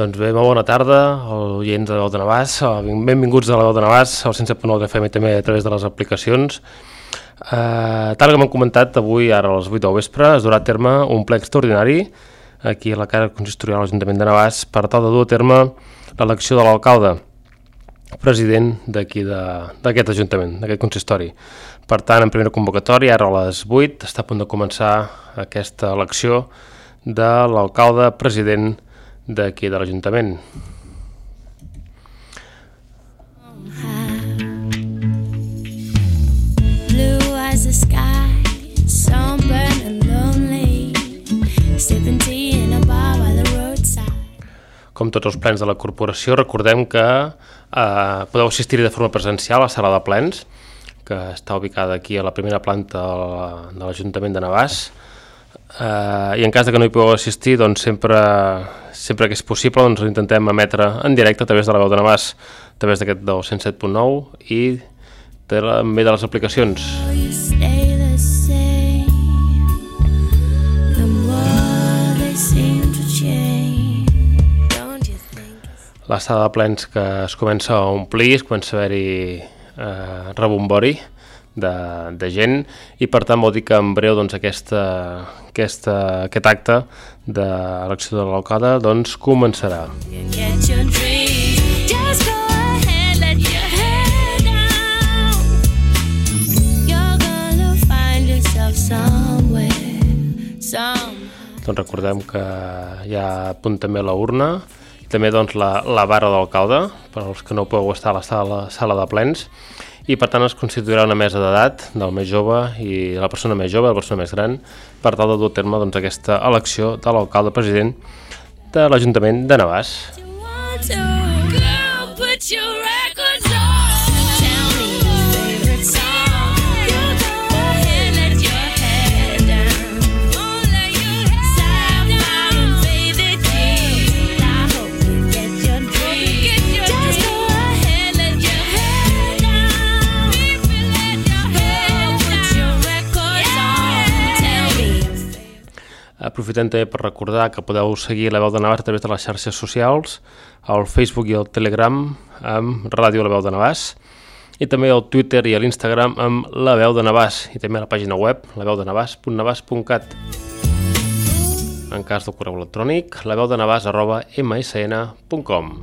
Doncs bé, molt bona tarda, oients de la Veu de Navàs, benvinguts a la Veu de Navàs, al 107.9 de FM i també a través de les aplicacions. Tal com hem comentat, avui, ara a les 8 del vespre, es durà a terme un ple extraordinari aquí a la Casa Consistorial de l'Ajuntament de Navàs per tal de dur a terme l'elecció de l'alcalde, president d'aquest Ajuntament, d'aquest consistori. Per tant, en primera convocatòria, ara a les 8, està a punt de començar aquesta elecció de l'alcalde president d'aquí de l'Ajuntament. Com tots els plens de la corporació, recordem que podeu assistir-hi de forma presencial a la sala de plens, que està ubicada aquí a la primera planta de l'Ajuntament de Navàs. I en cas que no hi podeu assistir, doncs sempre que és possible doncs intentem emetre en directe a través de la Veu de Navàs, a través d'aquest del 107.9 i també de les aplicacions. La sala de plens que es comença a omplir, es comença a haver-hi rebombori de gent i per tant vol dir que en breu doncs, aquest acte de l'elecció de l'alcalde doncs, començarà. Doncs recordem que hi ha a punt també la urna i també doncs, la barra d'alcalde per als que no podeu estar a la sala de plens. I per tant es constituirà una mesa d'edat del més jove i de la persona més jove, de la persona més gran, per tal de dur a terme doncs, aquesta elecció de l'alcalde president de l'Ajuntament de Navàs. Aprofitem també per recordar que podeu seguir la Veu de Navàs a través de les xarxes socials, al Facebook i al Telegram amb Ràdio La Veu de Navàs i també al Twitter i a l'Instagram amb La Veu de Navàs i també a la pàgina web laveudenavàs.navàs.cat. En cas del correu electrònic laveudenavàs@msn.com.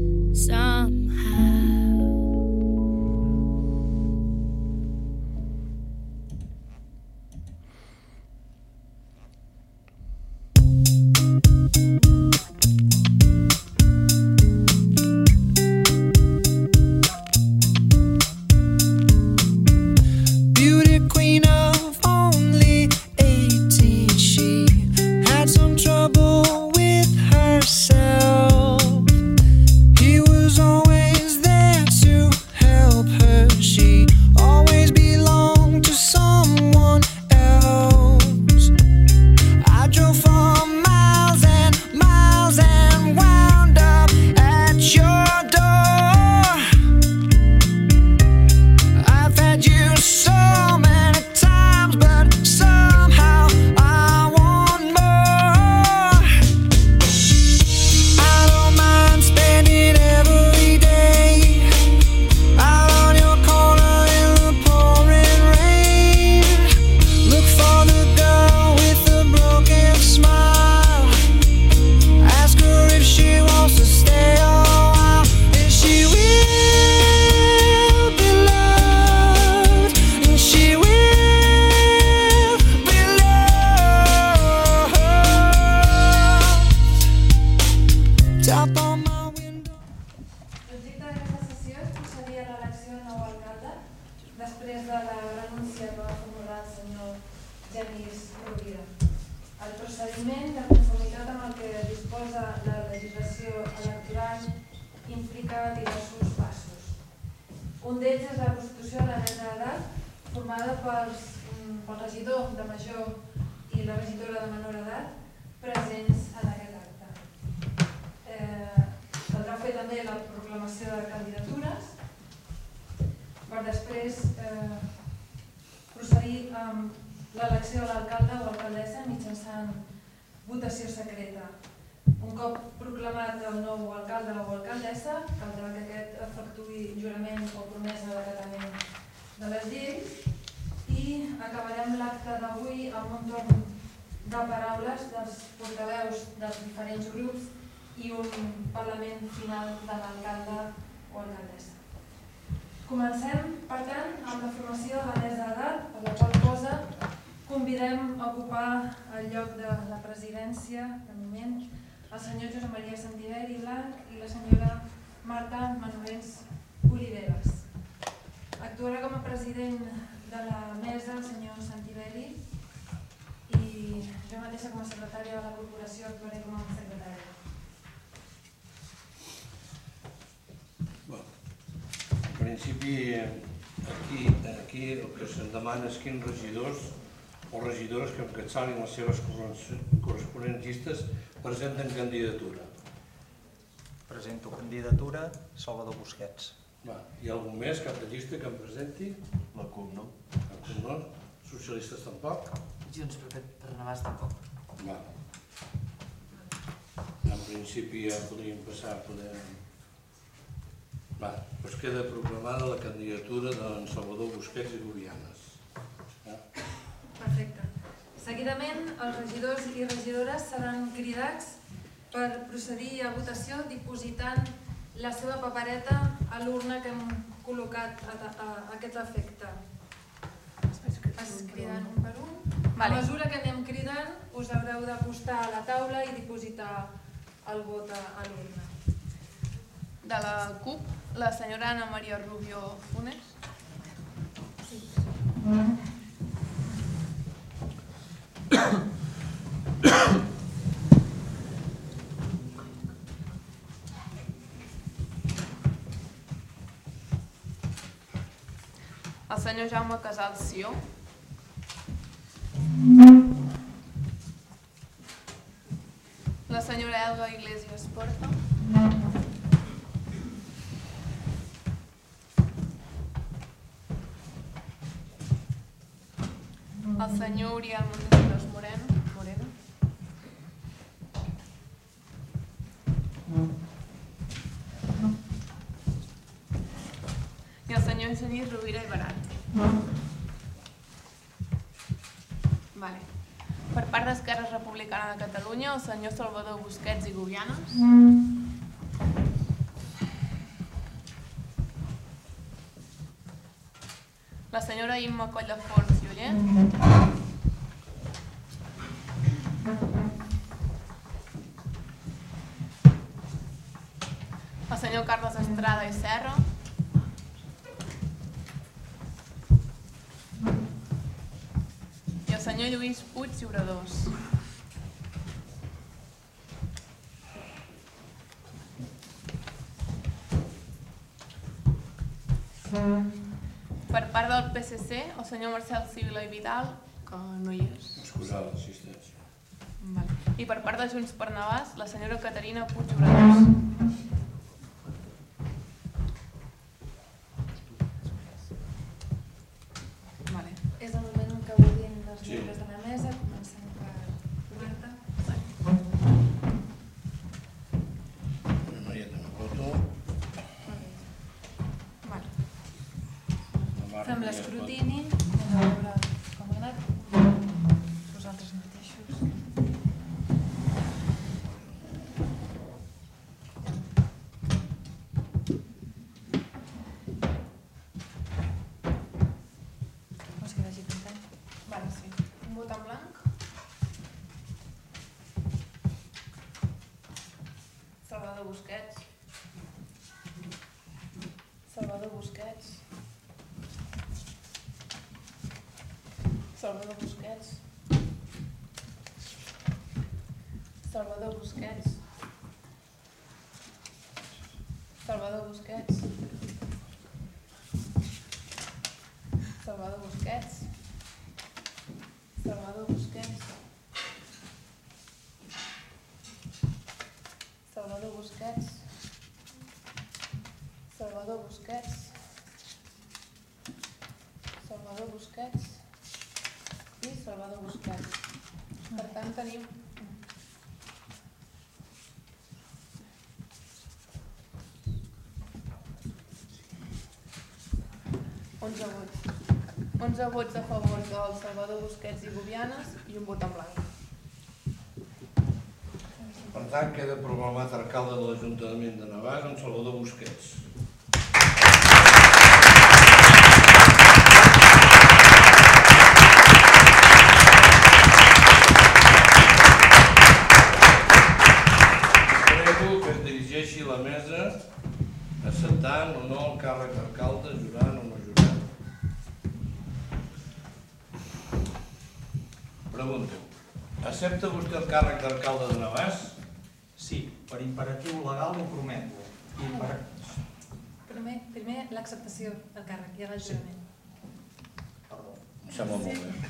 Un d'ells és la constitució de la mesa d'edat, formada pel regidor de major i la regidora de menor edat presents en aquest acte. Caldrà fer també la proclamació de candidatures per després procedir amb l'elecció de l'alcalde o alcaldessa mitjançant votació secreta. Un cop proclamat el nou alcalde o alcaldessa, caldrà que aquest efectuï jurament o promesa d'acatament de les lleis i acabarem l'acte d'avui amb un torn de paraules dels portaveus dels diferents grups i un parlament final de l'alcalde o alcaldessa. Comencem, per tant, amb la formació de la mesa d'edat, per la qual cosa convidem a ocupar el lloc de la presidència, de moment, el senyor Josep Maria Santiveri Blanc i la senyora Marta Manolens Oliveres. Actuarà com a president de la mesa el senyor Santiveri i jo mateixa com a secretària de la corporació actuaré com a secretària. En principi, aquí el que se'n demana és quins regidors o regidores que encapçalin les seves corresponents llistes presenten candidatura. Presento candidatura, Salvador Busquets. Hi ha algun més, cap de llista que em presenti? La CUP, no? La CUP no? Socialistes tampoc? Junts per Navàs tampoc. En principi ja podríem passar a poder... Doncs queda proclamada la candidatura d'en Salvador Busquets i Govianes. Perfecte. Seguidament, els regidors i regidores seran cridats per procedir a votació dipositant la seva papereta a l'urna que hem col·locat a aquest efecte. Es cridaran un per un. A mesura que anem cridant, us haureu d'acostar a la taula i dipositar el vot a l'urna. De la CUP, la senyora Ana Maria Rubio Funes. El senyor Jaume Casals Sió. La senyora Elga Iglesias Porta. El senyor Uriel Montesinos Moreno. I el senyor Genís Rovira i Barat. Per part d'Esquerra Republicana de Catalunya, el senyor Salvador Busquets i Govianes. La senyora Imma Collafons i Oller. El senyor Carles Estrada i Serra. I el senyor Lluís Puig i Obradors. Per part del PSC, el senyor Marcel Sibila i Vidal, que no hi és. Excusar l'assistència. I per part de Junts per Navàs, la senyora Caterina Puig Obradors. És el moment en què voldrien els membres de la mesa. Comencem per Marta. Maria també voto. Fem l'escrutini, anem a veure com ha anat. Vosaltres mateixos. Vols que vagi comptant? Sí. Un vot en blanc. Salvador Busquets. Salvador Busquets. Salvador Busquets. Salvador Busquets. Salvador Busquets. Salvador Busquets. Salvador Busquets. Salvador Busquets. Salvador Busquets. Salvador Busquets. I Salvador Busquets. Per tant, tenim 11 vots. 11 vots a favor del Salvador Busquets i Gobianes i un vot en blanc. Per tant, queda proclamat alcalde de l'Ajuntament de Navàs en Salvador Busquets. Prego que es dirigeixi la mesa acceptant o no el càrrec d'alcalde, jurant o no jurant. Pregunto, accepta vostè el càrrec d'alcalde de Navàs? Sí, per imperatiu legal ho prometo. Primer l'acceptació del càrrec i ara el jurament. Perdó. Em sembla molt bé.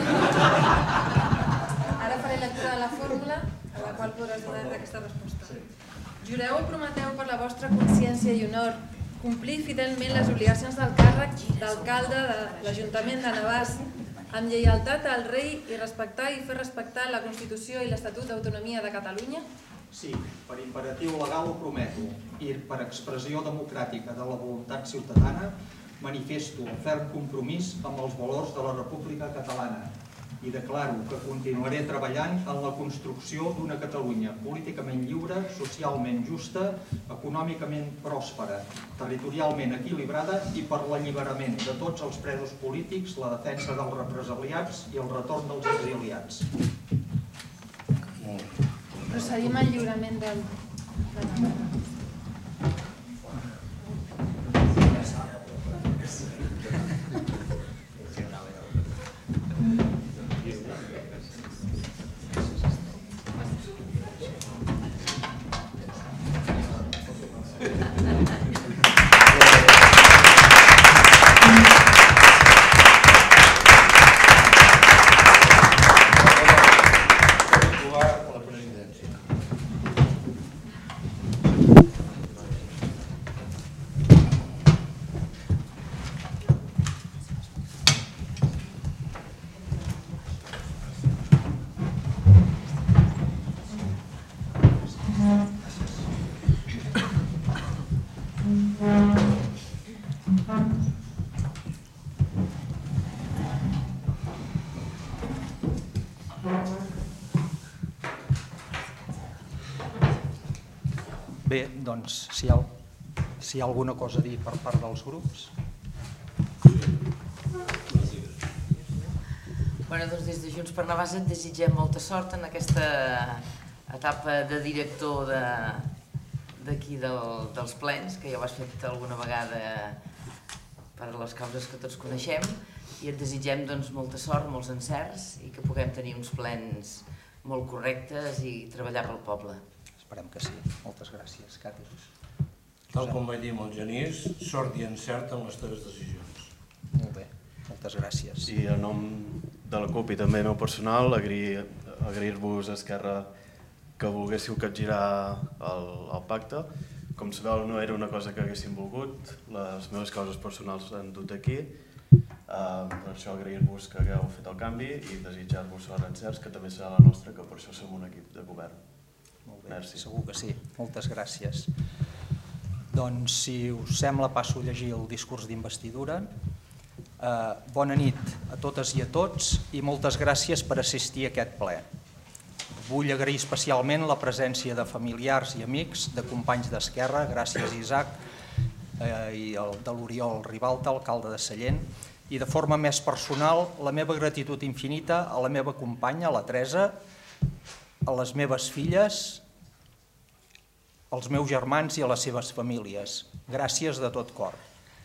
Ara faré lectura de la fórmula a la qual podràs donar aquesta resposta. Jureu o prometeu per la vostra consciència i honor complir fidelment les obligacions del càrrec d'alcalde de l'Ajuntament de Navàs amb lleialtat al rei i respectar i fer respectar la Constitució i l'Estatut d'Autonomia de Catalunya? Sí, per imperatiu legal ho prometo i per expressió democràtica de la voluntat ciutadana manifesto el ferm compromís amb els valors de la República Catalana i declaro que continuaré treballant en la construcció d'una Catalunya políticament lliure, socialment justa, econòmicament pròspera, territorialment equilibrada i per l'alliberament de tots els presos polítics, la defensa dels represaliats i el retorn dels exiliats. Procedim al lliurament del... Bé, doncs, si hi ha alguna cosa a dir per part dels grups. Doncs des de Junts per Navàs et desitgem molta sort en aquesta etapa de director d'aquí dels plens, que ja ho has fet alguna vegada per les causes que tots coneixem, i et desitgem molta sort, molts encerts i que puguem tenir uns plens molt correctes i treballar pel poble. Esperem que sí. Moltes gràcies, Cati. Tal com vaig dir amb el Genís, sort i encert en les teves decisions. Molt bé, moltes gràcies. I en nom de la CUP i també meu personal, agrair-vos a Esquerra que volguéssiu capgirar el pacte. Com sabeu, no era una cosa que haguéssim volgut, les meves causes personals s'han dut aquí. Per això agrair-vos que hagueu fet el canvi i desitjar-vos sort encerts, que també serà la nostra, que per això som un equip de govern. Molt bé, segur que sí. Moltes gràcies. Doncs, si us sembla, passo a llegir el discurs d'investidura. Bona nit a totes i a tots i moltes gràcies per assistir a aquest ple. Vull agrair especialment la presència de familiars i amics, de companys d'Esquerra, gràcies Isaac, i de l'Oriol Ribalta, alcalde de Sallent, i de forma més personal la meva gratitud infinita a la meva companya, la Teresa, a les meves filles, als meus germans i a les seves famílies. Gràcies de tot cor.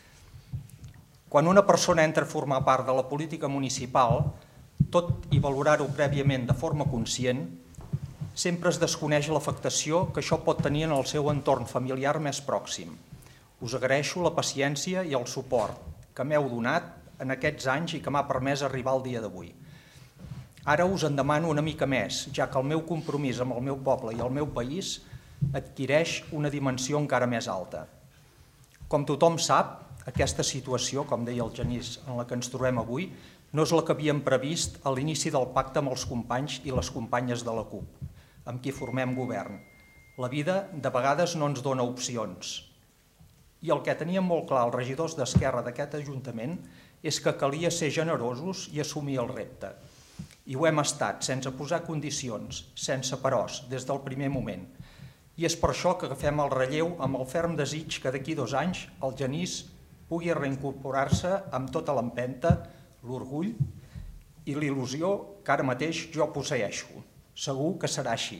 Quan una persona entra a formar part de la política municipal, tot i valorar-ho prèviament de forma conscient, sempre es desconeix l'afectació que això pot tenir en el seu entorn familiar més pròxim. Us agraeixo la paciència i el suport que m'heu donat en aquests anys i que m'ha permès arribar al dia d'avui. Ara us en demano una mica més, ja que el meu compromís amb el meu poble i el meu país adquireix una dimensió encara més alta. Com tothom sap, aquesta situació, com deia el Genís, en la que ens trobem avui, no és la que havíem previst a l'inici del pacte amb els companys i les companyes de la CUP, amb qui formem govern. La vida de vegades no ens dona opcions I el que tenien molt clar els regidors d'Esquerra d'aquest Ajuntament és que calia ser generosos i assumir el repte. I ho hem estat, sense posar condicions, sense peròs, des del primer moment. I és per això que agafem el relleu amb el ferm desig que d'aquí 2 anys el Genís pugui reincorporar-se amb tota l'empenta, l'orgull i l'il·lusió que ara mateix jo posseeixo. Segur que serà així.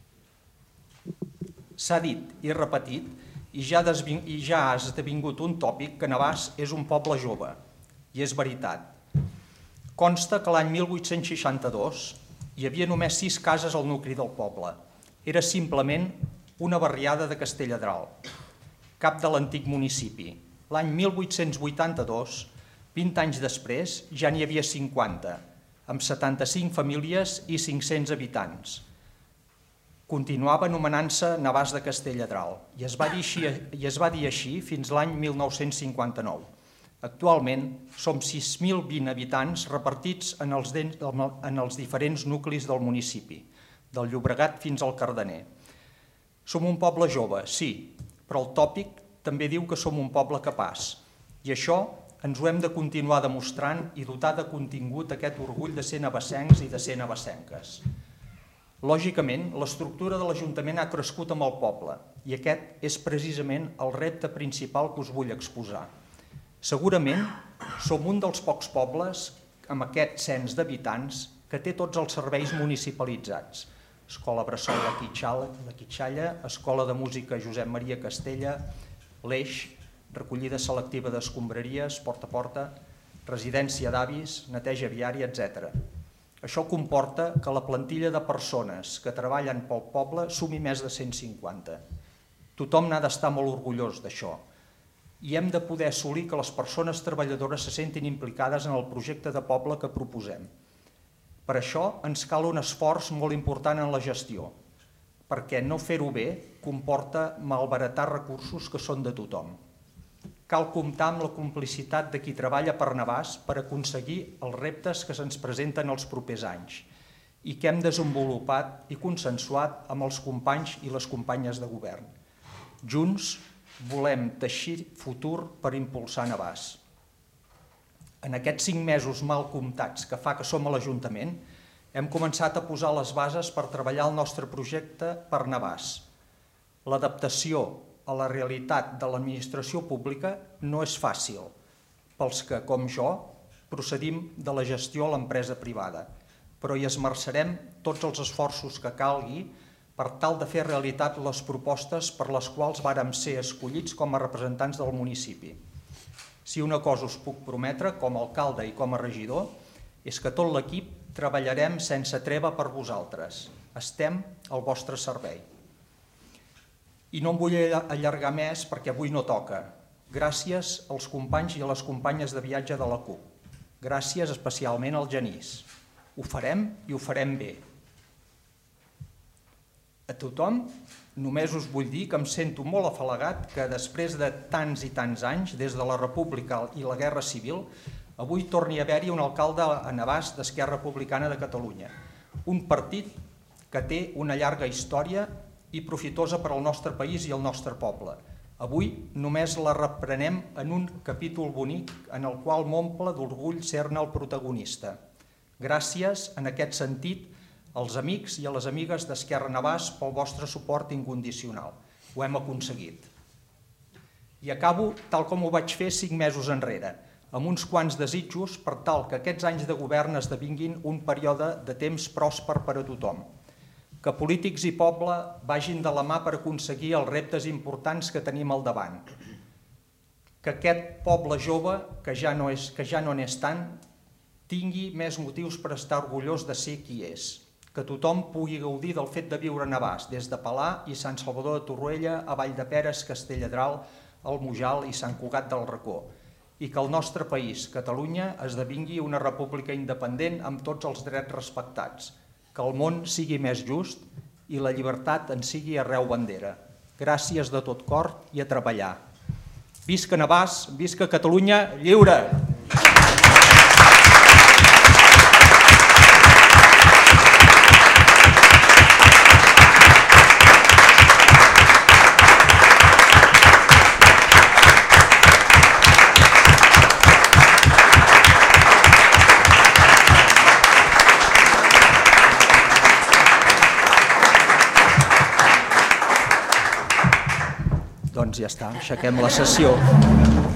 S'ha dit i repetit i ja ha esdevingut un tòpic que Navàs és un poble jove. I és veritat. Consta que l'any 1862 hi havia només 6 cases al nucli del poble. Era simplement una barriada de Castelladral, cap de l'antic municipi. L'any 1882, 20 anys després, ja n'hi havia 50, amb 75 famílies i 500 habitants. Continuava anomenant-se Navàs de Castelladral i es va dir així fins l'any 1959. Actualment som 6.020 habitants repartits en els diferents nuclis del municipi, del Llobregat fins al Cardener. Som un poble jove, sí, però el tòpic també diu que som un poble capaç. I això ens ho hem de continuar demostrant i dotar de contingut aquest orgull de ser navassencs i de ser navassenques. Lògicament, l'estructura de l'Ajuntament ha crescut amb el poble i aquest és precisament el repte principal que us vull exposar. Segurament som un dels pocs pobles amb aquest cens d'habitants que té tots els serveis municipalitzats. Escola Bressol La Quitxalla, Escola de Música Josep Maria Castella, l'Eix, recollida selectiva d'escombraries, porta a porta, residència d'avis, neteja viària, etc. Això comporta que la plantilla de persones que treballen pel poble sumi més de 150. Tothom n'ha d'estar molt orgullós d'això. I hem de poder assolir que les persones treballadores se sentin implicades en el projecte de poble que proposem. Per això ens cal un esforç molt important en la gestió, perquè no fer-ho bé comporta malbaratar recursos que són de tothom. Cal comptar amb la complicitat de qui treballa per Navàs per aconseguir els reptes que se'ns presenten els propers anys i que hem desenvolupat i consensuat amb els companys i les companyes de govern. Junts volem teixir futur per impulsar Navàs. En aquests 5 mesos mal comptats que fa que som a l'Ajuntament, hem començat a posar les bases per treballar el nostre projecte per Navàs. L'adaptació a la realitat de l'administració pública no és fàcil pels que, com jo, procedim de la gestió a l'empresa privada, però hi esmerçarem tots els esforços que calgui per tal de fer realitat les propostes per les quals vàrem ser escollits com a representants del municipi. Si una cosa us puc prometre, com a alcalde i com a regidor, és que tot l'equip treballarem sense treva per vosaltres. Estem al vostre servei. I no em vull allargar més perquè avui no toca. Gràcies als companys i a les companyes de viatge de la CUP. Gràcies especialment al Genís. Ho farem i ho farem bé. A tothom només us vull dir que em sento molt afalagat que després de tants i tants anys, des de la República i la Guerra Civil, avui torni a haver-hi un alcalde a Navàs d'Esquerra Republicana de Catalunya. Un partit que té una llarga història i profitosa per al nostre país i el nostre poble. Avui només la reprenem en un capítol bonic en el qual m'omple d'orgull ser-ne el protagonista. Gràcies, en aquest sentit, als amics i a les amigues d'Esquerra Navàs pel vostre suport incondicional. Ho hem aconseguit. I acabo tal com ho vaig fer 5 mesos enrere, amb uns quants desitjos per tal que aquests anys de govern esdevinguin un període de temps pròsper per a tothom. Que polítics i poble vagin de la mà per aconseguir els reptes importants que tenim al davant. Que aquest poble jove, que ja no n'és tant, tingui més motius per estar orgullós de ser qui és. Que tothom pugui gaudir del fet de viure a Navàs, des de Palà i Sant Salvador de Torroella a Valldeperes, Castelladral, el Mujal i Sant Cugat del Racó. I que el nostre país, Catalunya, esdevingui una república independent amb tots els drets respectats. Que el món sigui més just i la llibertat en sigui arreu bandera. Gràcies de tot cor i a treballar. Visca Navàs, visca Catalunya lliure! està, aixequem la sessió.